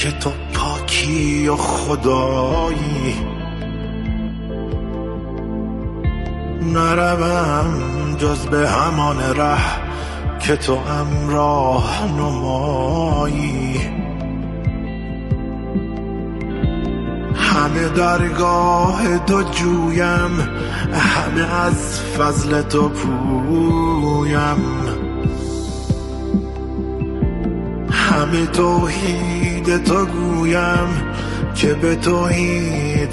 که تو پاکی و خدایی. نروم جز به همان ره که تو همراه نمایی. همه درگاه تو جویم، همه از فضل تو پویم. همه توحید تو گویم که به توحید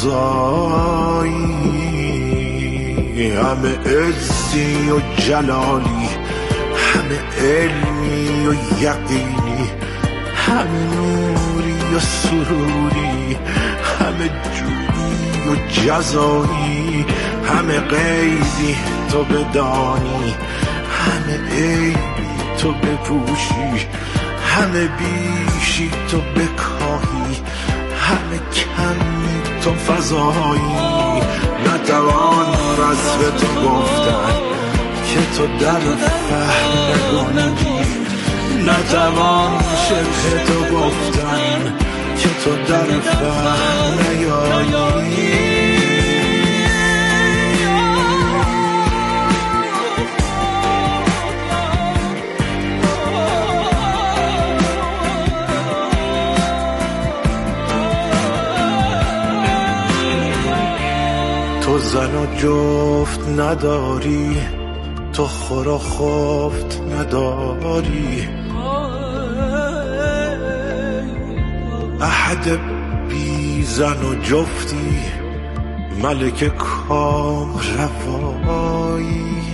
سزایی. همه عزی و جلالی، همه علمی و یقینی، همه نوری و سروری، همه جودی و جزایی. همه غیبی تو بدانی، همه عیبی تو بپوشی، همه بیشی تو بکاهی، همه کمی تو فضایی. نتوان وصف تو گفتن که تو در فهم نگنجی، نتوان شبه تو گفتن که تو در فهم نیایی. تو زن و جفت نداری، تو خور و خفت نداری، احد بی زن و جفتی، ملک کام روایی.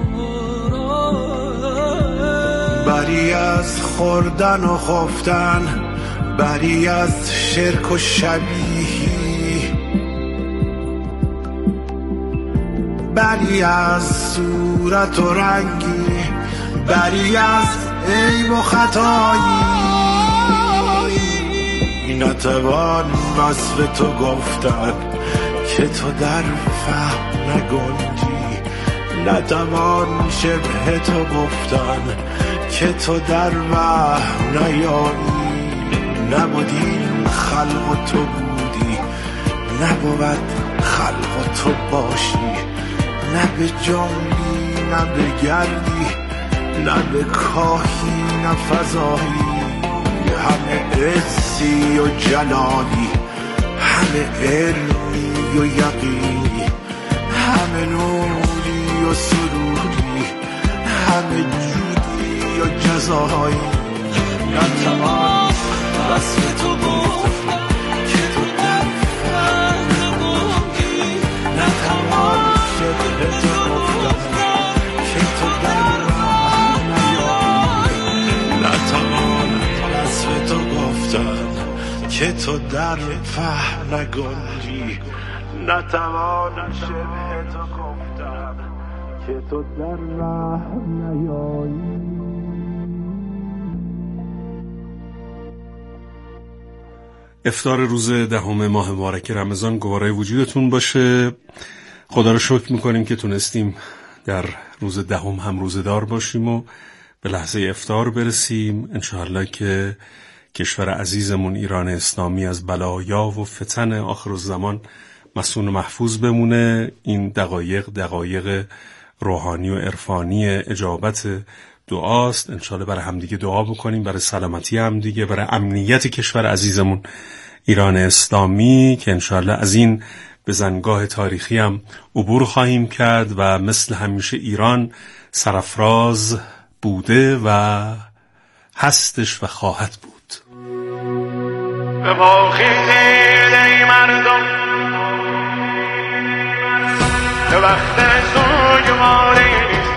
بری از خوردن و خفتن، بری از شرک و شبیهی، بری از صورت و رنگی، بری از عیب و خطایی. نتوان وصف تو گفتن که تو در فهم نگنجی، نتوان شبه تو گفتن که تو در وهم نیایی. نبودین خلق و تو بودی، نبود خلق و تو باشی، نه به جنبی نه به گردی، نه به کاهی نه فضایی. همه عزی و جلالی، همه علمی و یقینی، همه نوری و سروری، همه جودی و جزایی. نتوان وصف تو گفتن که تو در فهم نگنجی، نتوان شبه تو گفتن که تو در وهم نیایی. نتوان وصف تو گفتن که تو در فهم نگنجی، نتوان شبه تو گفتن که تو در وهم نیایی. افطار روز 10 ماه مبارک رمضان گوارای وجودتون باشه. خدا رو شکر میکنیم که تونستیم در روز 10 هم روزدار باشیم و به لحظه افطار برسیم. انشاءالله که کشور عزیزمون ایران اسلامی از بلایا و فتن آخرالزمان مصون و محفوظ بمونه. این دقایق روحانی و عرفانی اجابت دعاست. انشاءالله برای همدیگه دعا بکنیم، برای سلامتی همدیگه، برای امنیت کشور عزیزمون ایران اسلامی که انشاءالله از این بزنگاه تاریخی هم عبور خواهیم کرد و مثل همیشه ایران سرفراز بوده و هستش و خواهد بود. به باخیزید ای مردم، به وقت سوگواری نیست.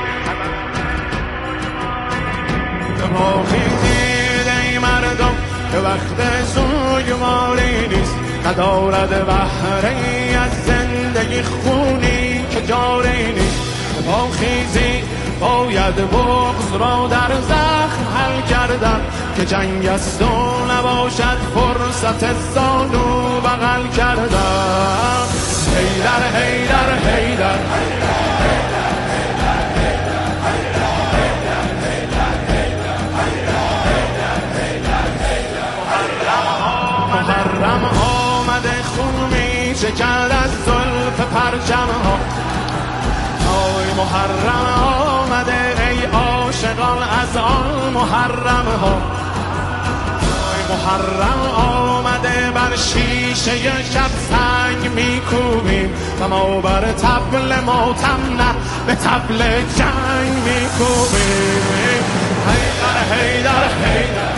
به باخیزید ای مردم، به وقت سوگواری نیست. ندارد بهره‌ای از زندگی خونی که جاری نیست. به باخیزید باید بغض را در زخم حل کردن، که جنگ است و نباشد فرصت زانو بغل کردن. حیدر حیدر حیدر محرم آمده خون می چکد از زلف پرچم ها آی محرم آمده ای عاشقان از آن محرم ها محرم آمده بر شیشه شب سنگ میکوبیم و ما بر طبل ماتم نه به طبل جنگ میکوبیم حیدر حیدر حیدر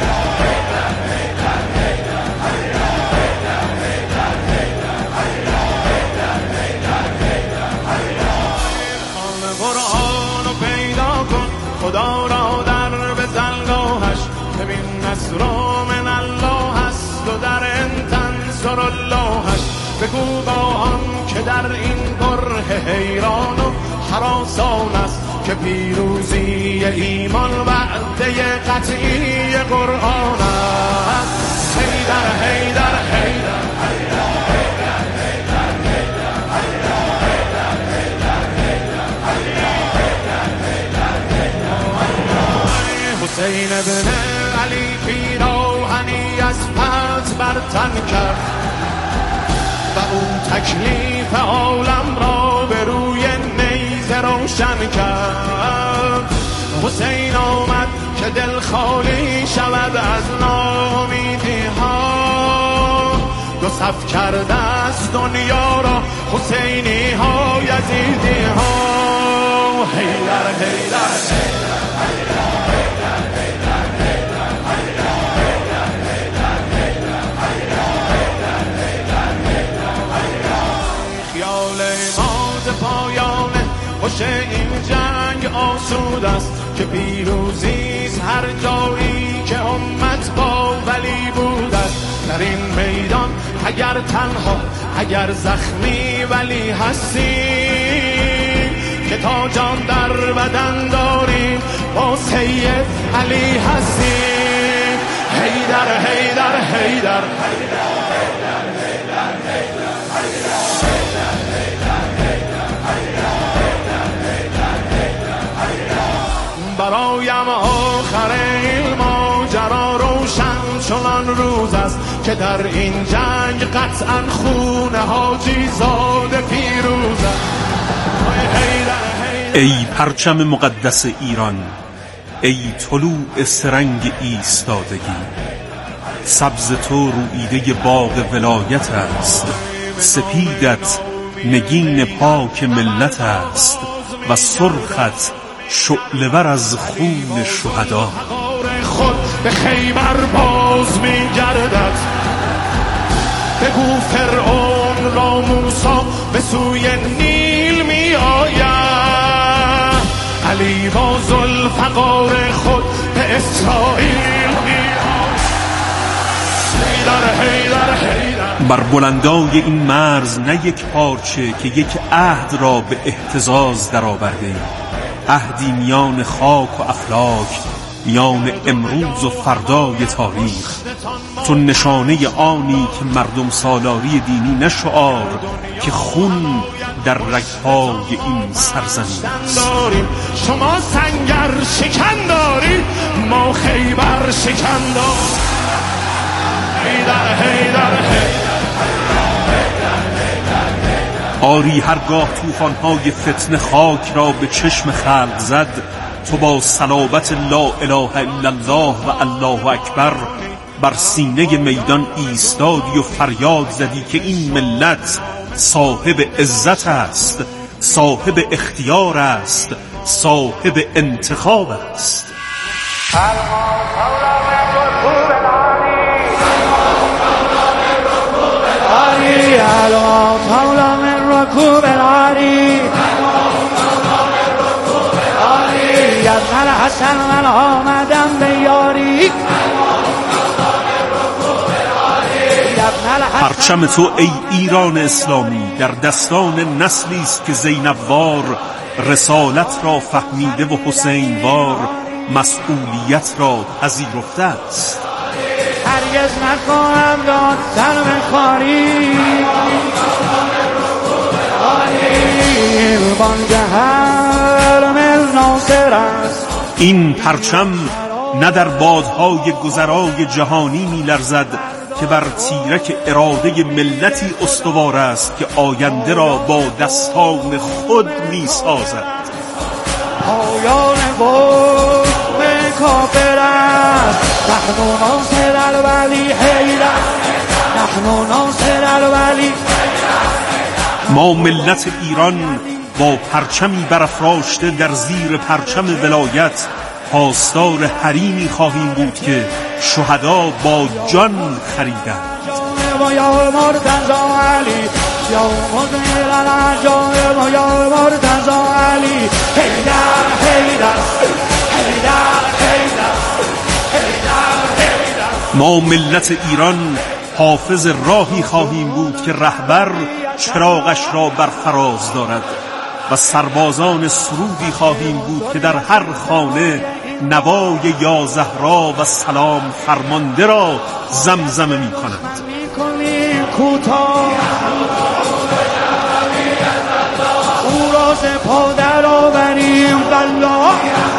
قرآن رو پیدا کن خدا را در به زلگاهش ببین نصر من الله است و در انتنصر اللهش بگو با آن که در این بره حیران و هراسان است که پیروزی ایمان وعده قطعی قرآن است حیدر حیدر حیدر حسین ابن علی پیراهنی از پت برتن کرد و اون تکلیف عالم را به روی نیزه روشن کرد حسین آمد که دل خالی شود از ناامیدی ها دو صف کرده است دنیا را حسینی ها یزیدی ها حیدر حیدر خوش این جنگ آسود است که پیروزیست هر جایی که امت با ولی بود است در این میدان اگر تنها اگر زخمی ولی هستیم که تا جان در بدن داریم با سید علی هستیم حیدر حیدر حیدر برایم آخر این ماجرا روشن چنان روز است که در این جنگ قطعا خون حاجی زاده پیروز است ای پرچم مقدس ایران ای طلوع سرنگ ایستادگی سبز تو رویده باغ ولایت است سپیدت نگین پاک ملت است و سرخت شعله‌ور از خون شهدا خود به خیبر باز می گردد بگو فرعون را موسی به سوی نیل می آید علی با ذوالفقار خود به اسرائیل می آید حیدر حیدر حیدر بر بلندای این مرز نه یک پارچه که یک عهد را به اهتزاز درآورده عهدی میان خاک و افلاک میان امروز و فردای تاریخ تو نشانه آنی که مردم سالاری دینی نه شعار که خون در رگ‌های این سرزمین داریم شما سنگر شکن دارید ما خیبر شکن داریم حیدر حیدر حیدر آری هرگاه طوفان‌های فتنه خاک را به چشم خلق زد تو با صلابت لا اله الا الله و الله اکبر بر سینه میدان ایستادی و فریاد زدی که این ملت صاحب عزت است صاحب اختیار است صاحب انتخاب است ركوب العالي يا ابن الحسن من آمدم بیاری پرچم تو ای ایران اسلامی در دستان نسلی است که زینبوار رسالت را فهمیده و حسین وار مسئولیت را پذیرفته است هرگز نخواهم داد سر به خاری این پرچم نه در بادهای گذرای جهانی می لرزد که بر تیرک اراده ملتی استوار است که آینده را با دستان خود می سازد. پایان به کافر است، نحن ناصر الولی حیدر، نحن ناصر الولی. ما ملت ایران با پرچمی برافراشته در زیر پرچم ولایت پاسدار حریمی خواهیم بود که شهدا با جان خریدند. یا مرتضی علی، یا مدیر العجایب، یا مرتضی علی، حیدر حیدر حیدر حیدر حیدر. ما ملت ایران حافظ راهی خواهیم بود که رهبر چراغش را برفراز دارد و سربازان سرودی خواهیم بود که در هر خانه نوای یا زهرا و سلام فرمانده را زمزمه می کند. او را سپاه در آوریم والله.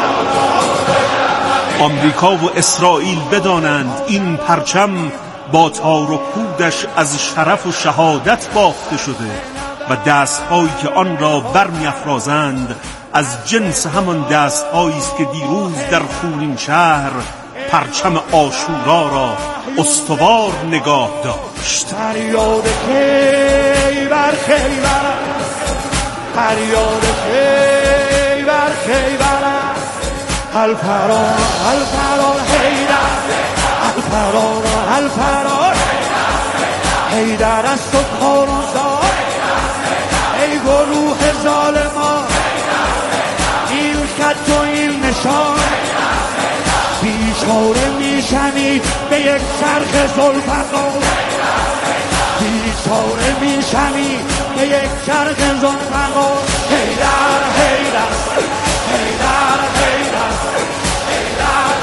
آمریکا و اسرائیل بدانند این پرچم با تار و پودش از شرف و شهادت بافته شده و دست‌هایی که آن را برمی‌افرازند از جنس همان دست‌هایی است که دیروز در خونین شهر پرچم عاشورا را استوار نگاه داشت. فریاد خیبر خیبر، فریاد خیبر خیبر، الفرار الفرار حیدر، الفرار الفرار حیدر است و کارانزار. ای گروه ظالمان، این خط و این نشان، بیچاره میشنید به یک چرخ ذوالفقار، بیچاره میشنید به یک چرخ ذوالفقار. حیدر حیدر حیدر حیدر حیدر.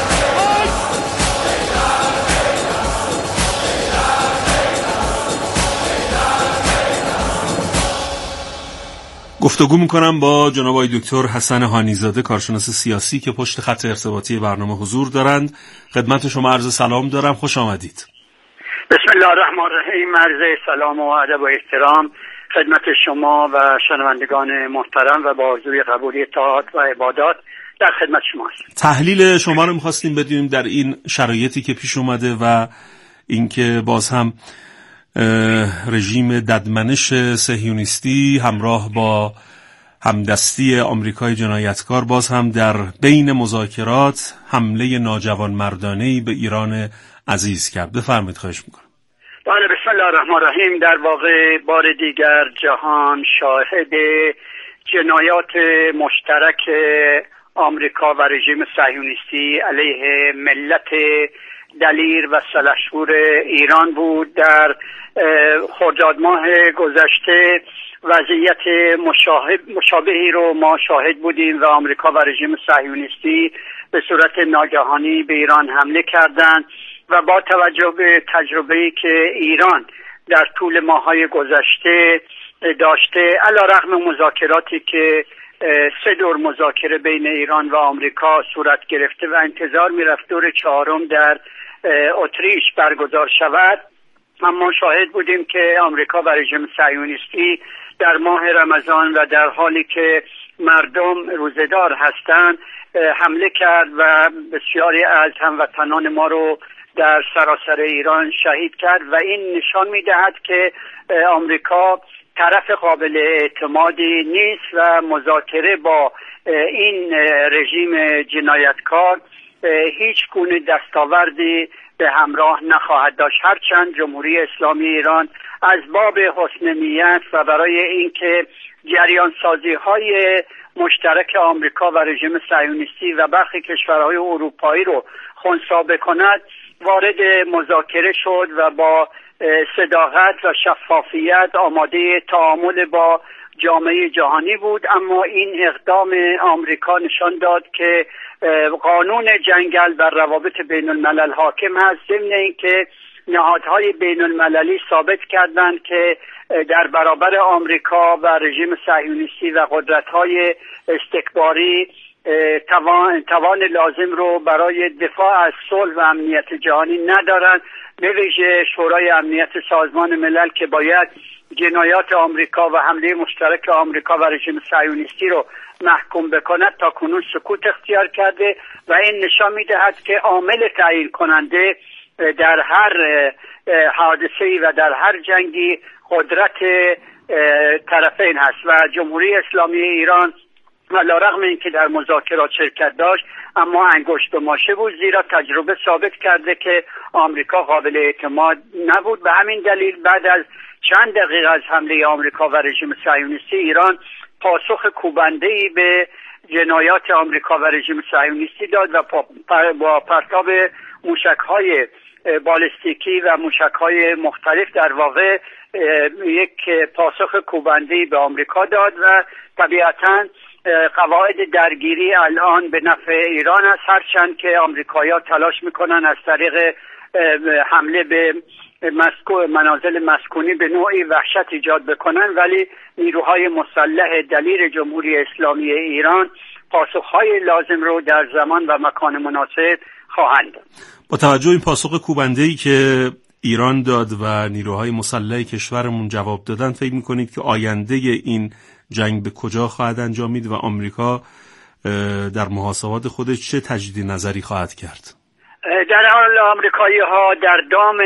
گفتگو میکنم با جناب آقای دکتر حسن هانیزاده، کارشناس سیاسی که پشت خط ارتباطی برنامه حضور دارند. خدمت شما عرض سلام دارم، خوش آمدید. بسم الله الرحمن الرحیم. عرض سلام و ادب و احترام خدمت شما و شنوندگان محترم و با آرزوی قبولی طاعات و عبادات در خدمت شماست. تحلیل شما رو میخواستیم بدونیم در این شرایطی که پیش اومده و اینکه باز هم رژیم ددمنش صهیونیستی همراه با همدستی آمریکای جنایتکار باز هم در بین مذاکرات حمله ناجوانمردانه‌ای به ایران عزیز کرد. بفرمایید، خواهش میکنم. بله، بسم الله الرحمن الرحیم. در واقع بار دیگر جهان شاهد جنایات مشترک آمریکا و رژیم صهیونیستی علیه ملت دلیر و سلحشور ایران بود. در خرداد ماه گذشته وضعیت مشابهی رو ما شاهد بودیم و آمریکا و رژیم صهیونیستی به صورت ناگهانی به ایران حمله کردند و با توجه به تجربه‌ای که ایران در طول ماه‌های گذشته داشته، علیرغم مذاکراتی که 3 دور مذاکره بین ایران و آمریکا صورت گرفته و انتظار می‌رفت دور 4م در اتریش برگزار شود، اما شاهد بودیم که آمریکا و رژیم صهیونیستی در ماه رمضان و در حالی که مردم روزه‌دار هستند حمله کرد و بسیاری از هموطنان ما رو در سراسر ایران شهید کرد و این نشان می‌دهد که آمریکا طرف قابل اعتمادی نیست و مذاکره با این رژیم جنایتکار هیچ گونه دستاوردی به همراه نخواهد داشت، هرچند جمهوری اسلامی ایران از باب حسن نیت و برای اینکه جریان سازی های مشترک آمریکا و رژیم صهیونیستی و برخی کشورهای اروپایی رو خنثی بکند وارد مذاکره شد و با صداقت و شفافیت آماده تعامل با جامعه جهانی بود. اما این اقدام آمریکا نشان داد که قانون جنگل بر روابط بین الملل حاکم هست، ضمن اینکه نهادهای بین المللی ثابت کردند که در برابر آمریکا و رژیم صهیونیستی و قدرت‌های استکباری توان لازم رو برای دفاع از صلح و امنیت جهانی ندارن، به ویژه شورای امنیت سازمان ملل که باید جنایات آمریکا و حمله مشترک آمریکا و رژیم صهیونیستی رو محکوم بکند، تا کنون سکوت اختیار کرده و این نشان می‌دهد که عامل تعیین کننده در هر حادثه‌ای و در هر جنگی قدرت طرفین هست و جمهوری اسلامی ایران علیرغم اینکه در مذاکرات شرکت داشت اما انگشت به ماشه بود، زیرا تجربه ثابت کرده که آمریکا قابل اعتماد نبود. به همین دلیل بعد از چند دقیقه از حمله آمریکا و رژیم صهیونیستی، ایران پاسخ کوبنده‌ای به جنایات آمریکا و رژیم صهیونیستی داد و با پرتاب موشک‌های بالستیکی و موشک‌های مختلف در واقع یک پاسخ کوبنده‌ای به آمریکا داد و طبیعتاً قواعد درگیری الان به نفع ایران است، هرچند که آمریکایی‌ها تلاش میکنن از طریق حمله به منازل مسکونی به نوعی وحشت ایجاد بکنن، ولی نیروهای مسلح دلیر جمهوری اسلامی ایران پاسخهای لازم رو در زمان و مکان مناسب خواهند داد. با توجه این پاسخ کوبنده‌ای که ایران داد و نیروهای مسلح کشورمون جواب دادن، فکر میکنید که آینده این جنگ به کجا خواهد انجامید و آمریکا در محاسبات خودش چه تجدید نظری خواهد کرد؟ در حال آمریکایی‌ها در دام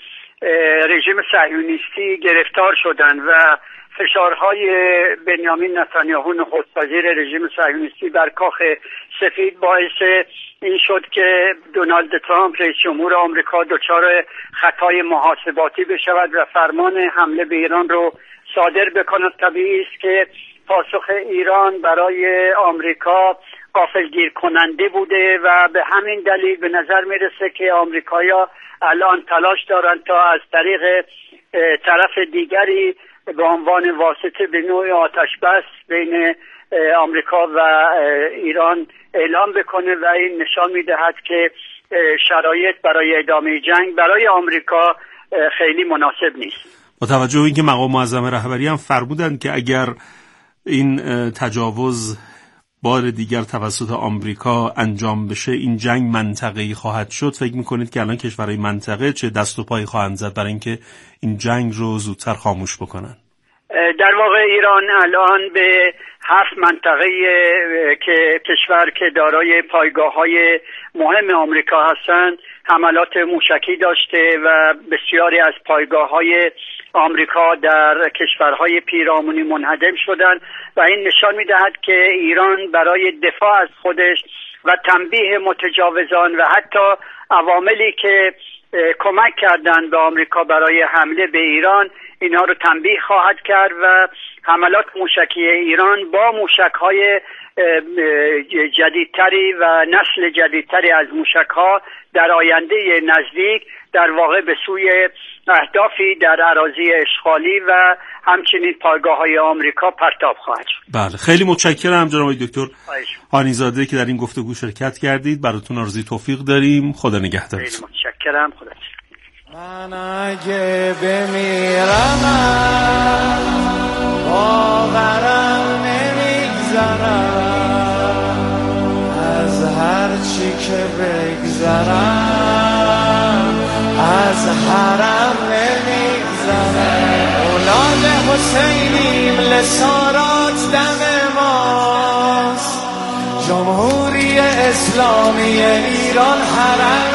رژیم صهیونیستی گرفتار شدند و فشارهای بنیامین نتانیاهو نخست وزیر رژیم صهیونیستی بر کاخ سفید باعث این شد که دونالد ترامپ رئیس جمهور آمریکا دچار خطای محاسباتی بشود و فرمان حمله به ایران رو صادر بکند. طبیعی است که پاسخ ایران برای آمریکا غافلگیر کننده بوده و به همین دلیل به نظر میرسه که آمریکایی‌ها الان تلاش دارند تا از طریق طرف دیگری به عنوان واسطه به نوع آتش بس بین آمریکا و ایران اعلام بکنه و این نشان میدهد که شرایط برای ادامه جنگ برای آمریکا خیلی مناسب نیست. با توجه به اینکه مقام معظم رهبری هم فرمودند که اگر این تجاوز بار دیگر توسط آمریکا انجام بشه این جنگ منطقه‌ای خواهد شد، فکر می‌کنید که الان کشورهای منطقه چه دست و پایی خواهند زد برای اینکه این جنگ رو زودتر خاموش بکنن؟ در واقع ایران الان به 7 منطقه که کشور که دارای پایگاه‌های مهم آمریکا هستند حملات موشکی داشته و بسیاری از پایگاه‌های آمریکا در کشورهای پیرامونی منهدم شدند و این نشان می‌دهد که ایران برای دفاع از خودش و تنبیه متجاوزان و حتی عواملی که کمک کردند به آمریکا برای حمله به ایران اینها رو تنبیه خواهد کرد و حملات موشکی ایران با موشک‌های جدیدتری و نسل جدیدتری از موشک‌ها در آینده نزدیک در واقع به سوی اهدافی در اراضی اشغالی و همچنین پایگاه‌های آمریکا پرتاب خواهد شد. بله، خیلی متشکرم جناب دکتر هانیزاده که در این گفتگو شرکت کردید. براتون آرزوی توفیق داریم. خدا نگهدارتون. خیلی متشکرم. خدا نگهدار. من اگه بمیرم باورم نمیگذرم از هر چی که بگذرم از حرم نمیگذرم. اولاد حسینیم لسارات دم ماست، جمهوری اسلامی ایران حرم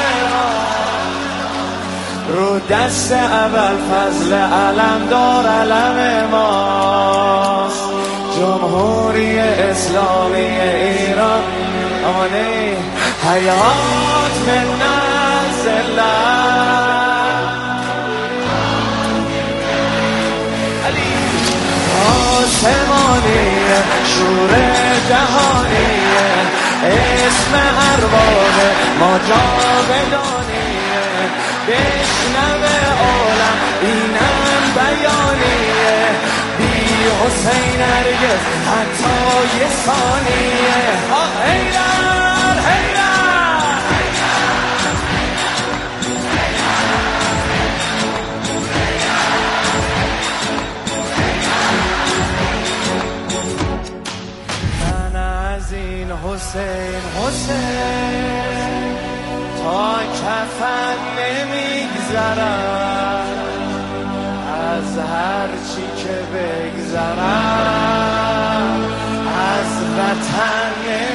رو دست اول فضل علمدار علم ماست، جمهوری اسلامی ایران آنه حیات من نزلت آسمانی شور جهانی اسم ارواح ما جاودانی بشنوه عالم اینم بیانیه بی حسین هرگز حتی یه ثانیه. حیدر حیدر من از این حسین از هر چی که بگذرم از وطن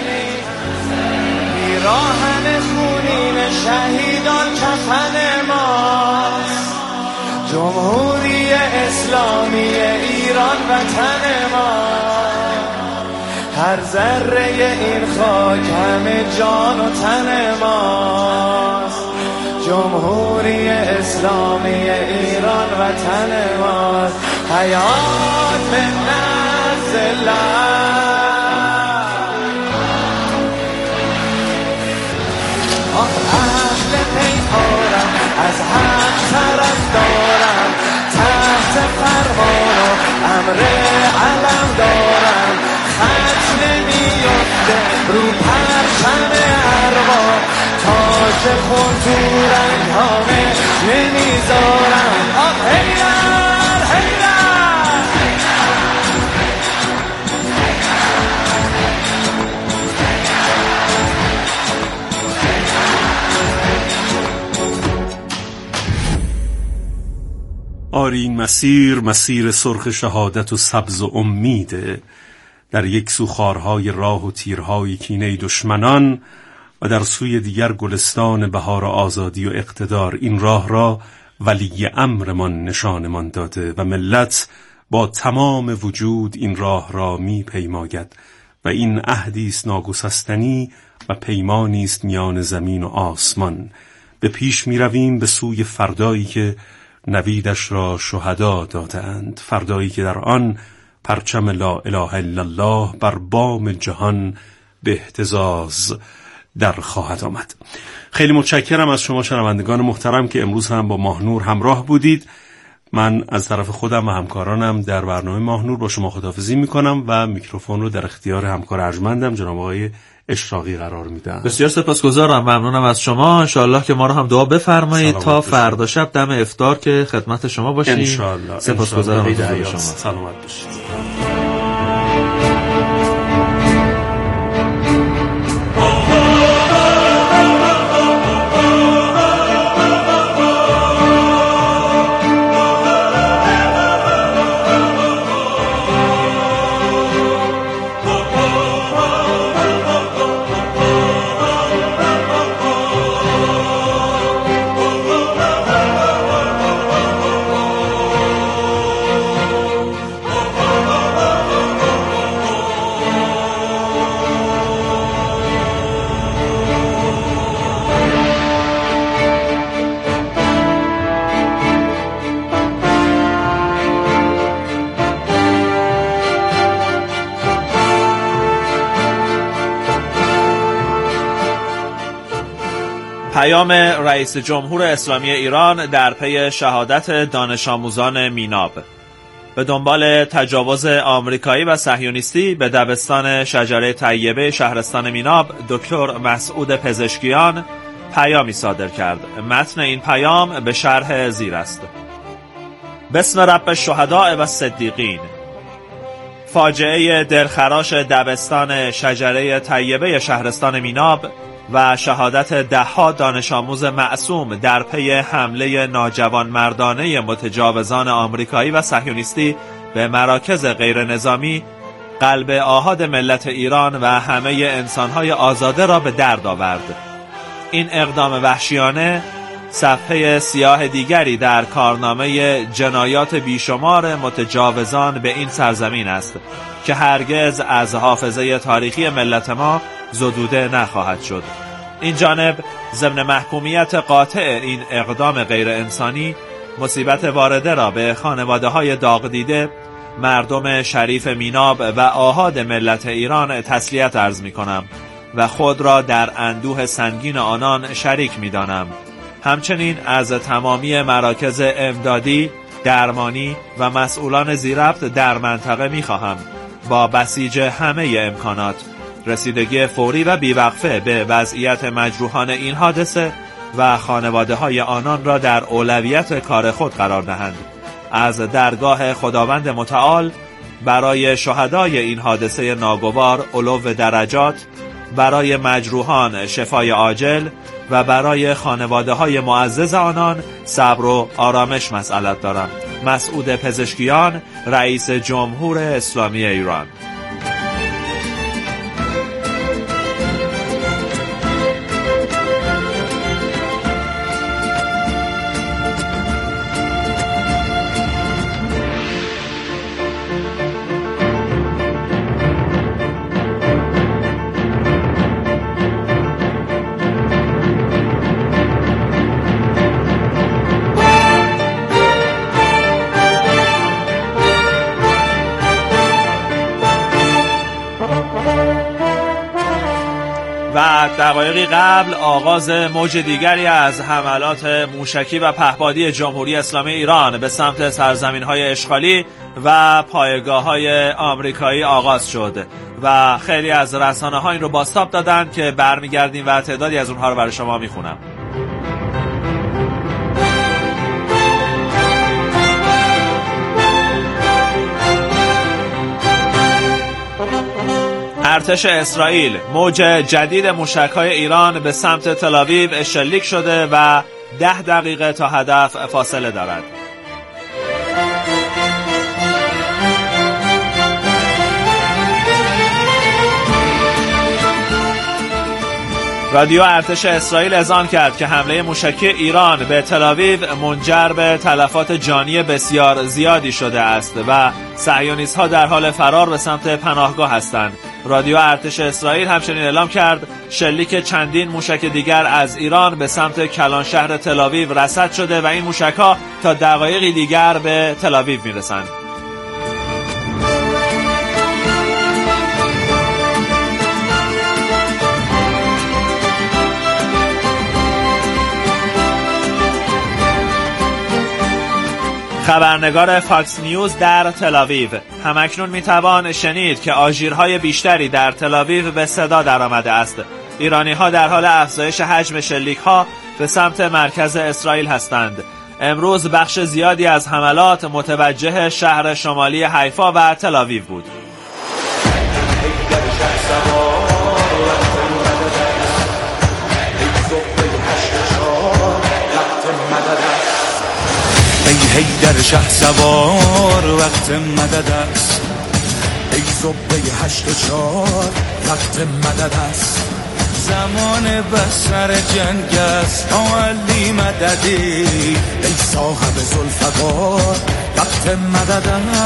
پیراهن خونین شهیدان کفن ماست، جمهوری اسلامی ایران وطن ماست، هر ذره این خاک همه جان و تن ماست، جمهوری اسلامی ایران وطن ماست، حیات من ذلت اهل پیکارم از هم طرف دارم، تحت فرمان و امر علم دارم، خط نمیفته رو پرچم ارواح، تاج خون تو رنگ هامه نمیذارم. حیدر حیدر آری این مسیر سرخ شهادت و سبز و امیده، در یک سو خارهای راه و تیرهای کینه دشمنان و در سوی دیگر گلستان بهار آزادی و اقتدار. این راه را ولی امرمان نشانمان داده و ملت با تمام وجود این راه را می پیماید و این عهدی است ناگسستنی و پیمانی است میان زمین و آسمان. به پیش می رویم به سوی فردایی که نویدش را شهدا دادند، فردایی که در آن پرچم لا اله الا الله بر بام جهان به اهتزاز در خواهد آمد. خیلی متشکرم از شما شنوندگان محترم که امروز هم با ماهنور همراه بودید. من از طرف خودم و همکارانم در برنامه ماهنور با شما خداحافظی میکنم و میکروفون رو در اختیار همکار ارجمندم جناب آقای اشراقی قرار میدم. بسیار سپاسگزارم، ممنونم از شما. انشالله که ما رو هم دعا بفرمایید تا فردا شب دم افطار که خدمت شما باشیم. انشالله. سپاسگزارم از شما. سلامت باشید. پیام رئیس جمهور اسلامی ایران در پی شهادت دانش آموزان میناب. به دنبال تجاوز آمریکایی و صهیونیستی به دبستان شجره طیبه شهرستان میناب، دکتر مسعود پزشکیان پیامی صادر کرد. متن این پیام به شرح زیر است. بسم رب الشهداء و الصدیقین. فاجعه دلخراش دبستان شجره طیبه شهرستان میناب و شهادت ده‌ها دانش آموز معصوم در پی حمله ناجوانمردانه متجاوزان آمریکایی و صهیونیستی به مراکز غیر نظامی قلب آحاد ملت ایران و همه انسان‌های آزاده را به درد آورد. این اقدام وحشیانه صفحه سیاه دیگری در کارنامه جنایات بیشمار متجاوزان به این سرزمین است که هرگز از حافظه تاریخی ملت ما زدوده نخواهد شد. این جانب ضمن محکومیت قاطع این اقدام غیر انسانی، مصیبت وارده را به خانواده‌های داغ دیده، مردم شریف میناب و آحاد ملت ایران تسلیت عرض می‌کنم و خود را در اندوه سنگین آنان شریک می‌دانم. همچنین از تمامی مراکز امدادی، درمانی و مسئولان ذی‌ربط در منطقه می‌خواهم با بسیج همه امکانات رسیدگی فوری و بیوقفه به وضعیت مجروحان این حادثه و خانواده‌های آنان را در اولویت کار خود قرار دهند. از درگاه خداوند متعال برای شهدای این حادثه ناگوار علو درجات، برای مجروحان شفای عاجل و برای خانواده های معزز آنان صبر و آرامش مسئلت دارم. مسعود پزشکیان، رئیس جمهور اسلامی ایران. و دقایقی قبل آغاز موج دیگری از حملات موشکی و پهپادی جمهوری اسلامی ایران به سمت سرزمین‌های اشغالی و پایگاه‌های آمریکایی آغاز شد و خیلی از رسانه‌ها این رو بازتاب دادن که برمیگردیم و تعدادی از اونها رو برای شما میخونم. ارتش اسرائیل: موج جدید موشک‌های ایران به سمت تل‌آویو شلیک شده و 10 دقیقه تا هدف فاصله دارد. رادیو ارتش اسرائیل اذعان کرد که حمله موشکی ایران به تل‌آویو منجر به تلفات جانی بسیار زیادی شده است و صهیونیست‌ها در حال فرار به سمت پناهگاه هستند. رادیو ارتش اسرائیل همچنین اعلام کرد شلیک چندین موشک دیگر از ایران به سمت کلان شهر تل‌آویو رصد شده و این موشک‌ها تا دقایقی دیگر به تل‌آویو میرسند. خبرنگار فاکس نیوز در تل‌آویو: همکنون میتوان شنید که آژیرهای بیشتری در تل‌آویو به صدا درآمده است. ایرانی‌ها در حال افزایش حجم شلیک‌ها به سمت مرکز اسرائیل هستند. امروز بخش زیادی از حملات متوجه شهر شمالی حیفا و تل‌آویو بود. حیدر شهسوار وقت مدد است، ای زبده 84 وقت مدد است. زمان بسر جنگ است علی مددی، ای صاحب ذوالفقار وقت مدد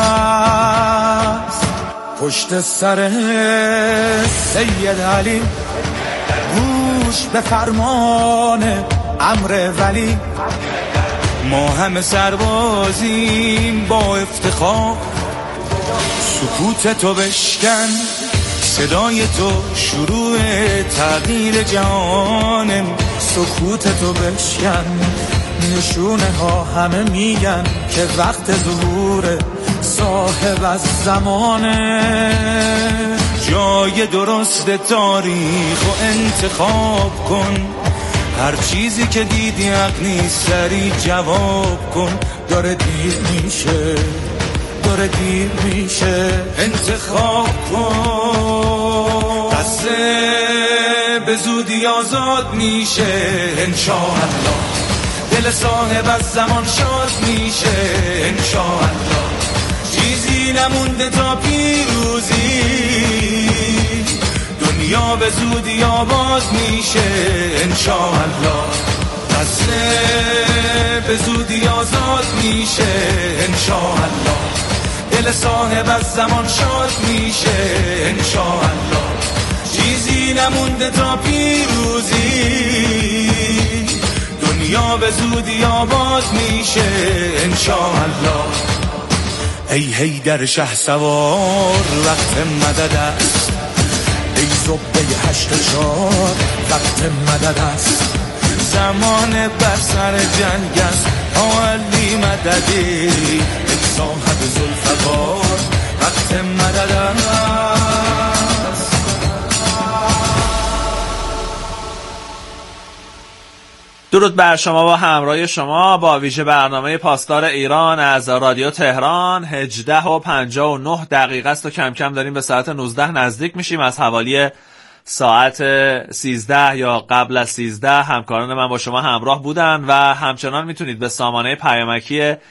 است. پشت سر سید علی گوش به فرمان امر ولی، ما همه سربازیم با افتخار. سکوت تو بشکن، صدای تو شروع تغییر جهانم. سکوت تو بشکن، نشونه ها همه میگن که وقت ظهور صاحب از زمانه. جای درست تاریخ و انتخاب کن، هر چیزی که دیدی حق نیست سریع جواب کن. داره دیر میشه، داره دیر میشه، انتخاب کن. قصه به زودی آزاد میشه انشاءالله، دل صاحب از زمان شاد میشه انشاءالله. چیزی نمونده تا پیروزی، دنیا به زودی آباد میشه انشاءالله. قصه به زودی آزاد میشه انشاءالله، دل صاحب از زمان شاد میشه انشاءالله. چیزی نمونده تا پیروزی، دنیا به زودی آباد میشه انشاءالله. ای حیدر شهسوار وقت مدد است، ای زبده 84 وقت مدد است. زمان بر سر جنگ است علی مددی، ای صاحب ذوالفقار وقت مدد است. درود بر شما و همراه شما با ویژه برنامه پاسدار ایران از رادیو تهران. 18:59 است و کم کم داریم به ساعت 19 نزدیک میشیم. از حوالی ساعت 13 یا قبل از 13 همکاران من با شما همراه بودن و همچنان میتونید به سامانه پیامکی